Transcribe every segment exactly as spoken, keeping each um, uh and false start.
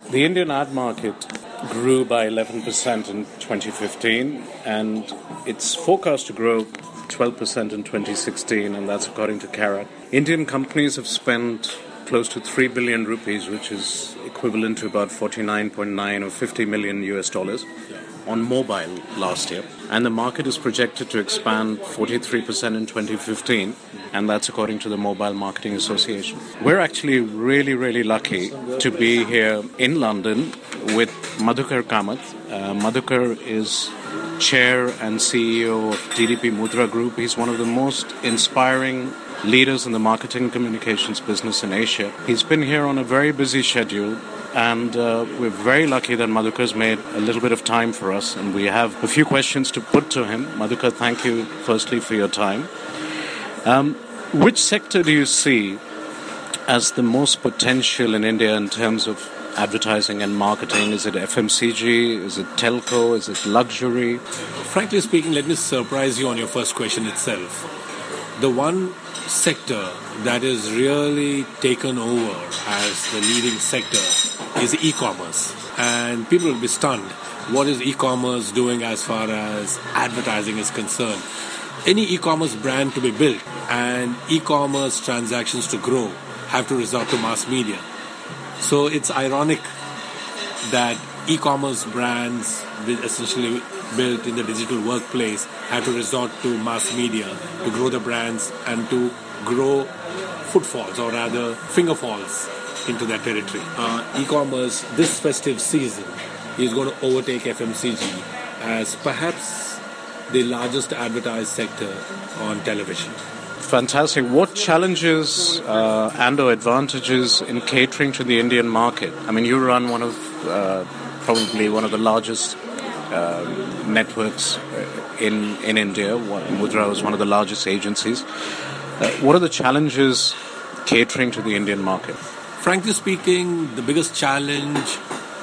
The Indian ad market grew by eleven percent in twenty fifteen, and it's forecast to grow twelve percent in twenty sixteen, and that's according to CARAT. Indian companies have spent close to three billion rupees, which is equivalent to about forty-nine point nine or fifty million U S dollars, on mobile last year. And the market is projected to expand forty-three percent in twenty fifteen, and that's according to the Mobile Marketing Association. We're actually really, really lucky to be here in London with Madhukar Kamath. Uh, Madhukar is chair and C E O of D D P Mudra Group. He's one of the most inspiring leaders in the marketing communications business in Asia. He's been here on a very busy schedule, and uh, we're very lucky that Madhukar's made a little bit of time for us, and we have a few questions to put to him. Madhukar, thank you firstly for your time. Um, which sector do you see as the most potential in India in terms of advertising and marketing? Is it F M C G? Is it telco? Is it luxury? Frankly speaking, let me surprise you on your first question itself. The one sector that is really taken over as the leading sector is e-commerce. And people will be stunned. What is e-commerce doing as far as advertising is concerned? Any e-commerce brand to be built and e-commerce transactions to grow have to resort to mass media. So it's ironic that e-commerce brands essentially built in the digital workplace have to resort to mass media to grow the brands and to grow footfalls, or rather fingerfalls, into their territory. Uh, e-commerce this festive season is going to overtake F M C G as perhaps the largest advertised sector on television. Fantastic. What challenges uh, and or advantages in catering to the Indian market? I mean, you run one of uh, probably one of the largest uh, networks in in India. Mudra is one of the largest agencies. Uh, what are the challenges catering to the Indian market? Frankly speaking, the biggest challenge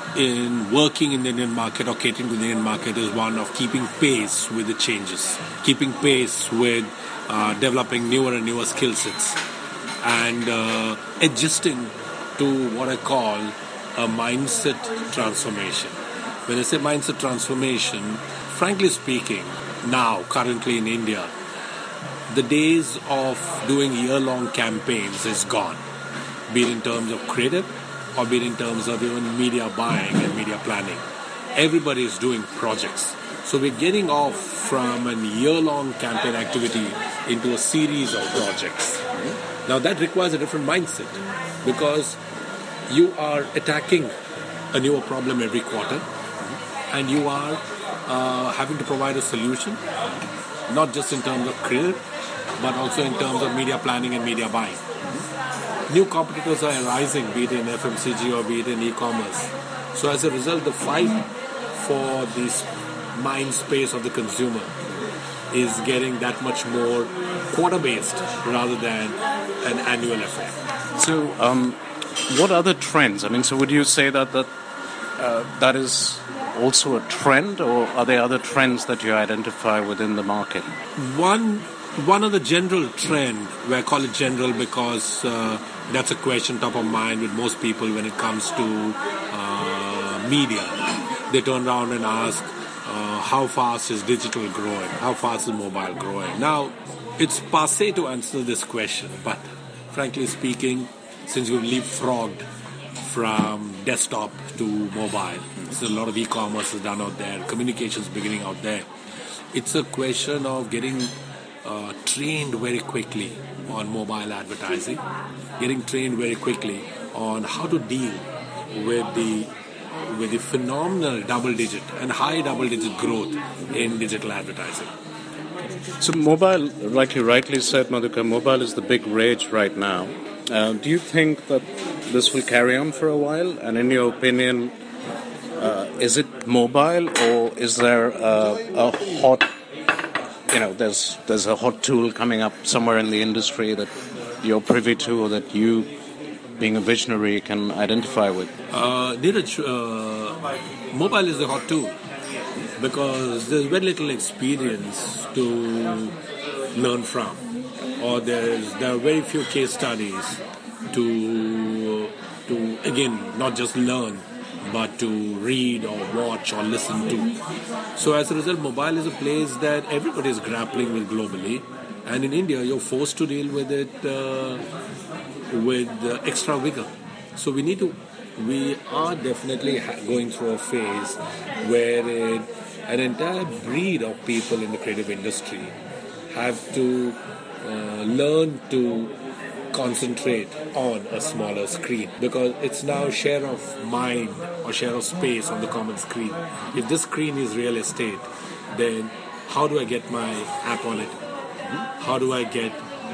in working in the Indian market or catering to the Indian market is one of keeping pace with the changes, keeping pace with uh, developing newer and newer skill sets, and uh, adjusting to what I call a mindset transformation. When I say mindset transformation, frankly speaking, now, currently in India, the days of doing year-long campaigns is gone, be it in terms of creative or be it in terms of even media buying and media planning. Everybody is doing projects. So we're getting off from a year-long campaign activity into a series of projects. Now that requires a different mindset, because you are attacking a newer problem every quarter, and you are uh, having to provide a solution, not just in terms of creative, but also in terms of media planning and media buying. New competitors are arising, be it in F M C G or be it in e-commerce. So as a result, the fight for this mind space of the consumer is getting that much more quarter-based rather than an annual affair. So, um, what other trends? I mean, so would you say that that, uh, that is also a trend, or are there other trends that you identify within the market? One one of the general trend, I call it general because uh, that's a question top of mind with most people when it comes to uh, media. They turn around and ask, uh, how fast is digital growing? How fast is mobile growing? Now, it's passé to answer this question, but frankly speaking, since we've leapfrogged from desktop to mobile, so a lot of e-commerce is done out there, communications beginning out there. It's a question of getting uh, trained very quickly on mobile advertising, getting trained very quickly on how to deal with the with the phenomenal double-digit and high double-digit growth in digital advertising. So mobile, like you rightly said, Madhukar, mobile is the big rage right now. Uh, do you think that this will carry on for a while? And in your opinion, uh, is it mobile, or is there a, a hot, you know, there's there's a hot tool coming up somewhere in the industry that you're privy to, or that you, being a visionary, can identify with? Uh, Neeraj, uh, mobile is a hot tool because there's very little experience to learn from, or there's there are very few case studies to to again not just learn but to read or watch or listen to. So as a result, mobile is a place that everybody is grappling with globally, and in India you're forced to deal with it uh, with uh, extra vigor. So we need to, we are definitely ha- going through a phase where it, an entire breed of people in the creative industry have to uh, learn to concentrate on a smaller screen, because it's now share of mind or share of space on the common screen. If this screen is real estate, then how do I get my app on it? How do I get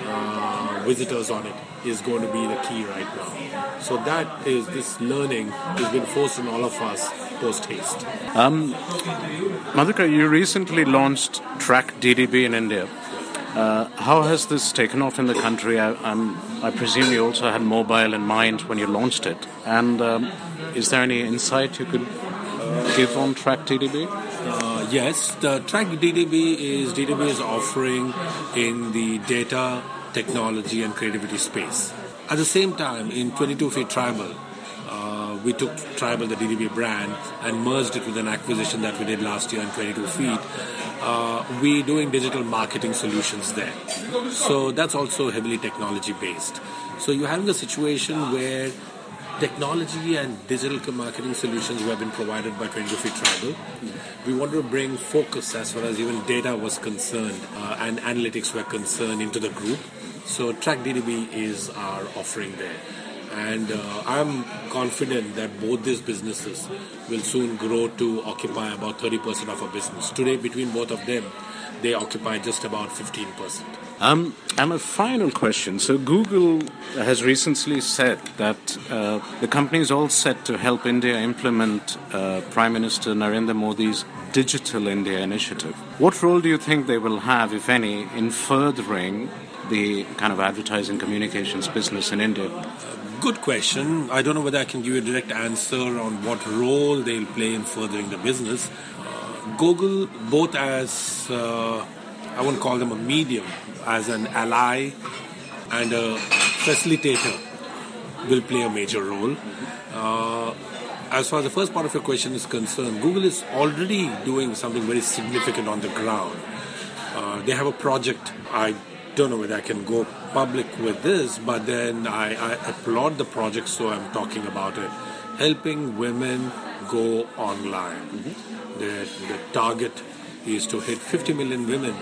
uh, visitors on it is going to be the key right now. So that is, this learning has been forced on all of us post haste. Um, Madhukar, you recently launched Track D D B in India. Uh, how has this taken off in the country? I, I'm, I presume you also had mobile in mind when you launched it. And um, is there any insight you could uh, give on Track D D B? Uh, yes, the Track D D B is D D B is offering in the data, technology, and creativity space. At the same time, in twenty-two feet Tribal, uh, we took Tribal, the D D B brand, and merged it with an acquisition that we did last year in twenty-two feet. Uh, we're doing digital marketing solutions there. So that's also heavily technology based. So you're having a situation where technology and digital marketing solutions have been provided by twenty-two feet Tribal. We wanted to bring focus as far as even data was concerned uh, and analytics were concerned into the group. So Track D D B is our offering there. And uh, I'm confident that both these businesses will soon grow to occupy about thirty percent of our business. Today, between both of them, they occupy just about fifteen percent. Um, and a final question. So Google has recently said that uh, the company is all set to help India implement uh, Prime Minister Narendra Modi's Digital India initiative. What role do you think they will have, if any, in furthering the kind of advertising communications business in India? Good question. I don't know whether I can give you a direct answer on what role they'll play in furthering the business. Uh, Google, both as, uh, I won't call them a medium, as an ally and a facilitator, will play a major role. Uh, as far as the first part of your question is concerned, Google is already doing something very significant on the ground. Uh, they have a project. I don't know whether I can go public with this, but then I, I applaud the project, so I'm talking about it. Helping women go online. Mm-hmm. The, the target is to hit fifty million women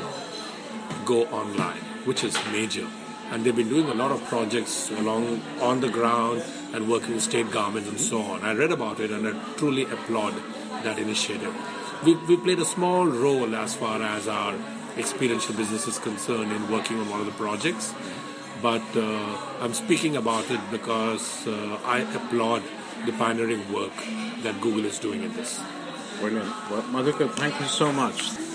go online, which is major. And they've been doing a lot of projects along on the ground and working with state governments and so on. I read about it and I truly applaud that initiative. We, we played a small role as far as our experiential business is concerned in working on one of the projects, but uh, I'm speaking about it because uh, I applaud the pioneering work that Google is doing in this. Brilliant. Well, Madhukar, thank you so much.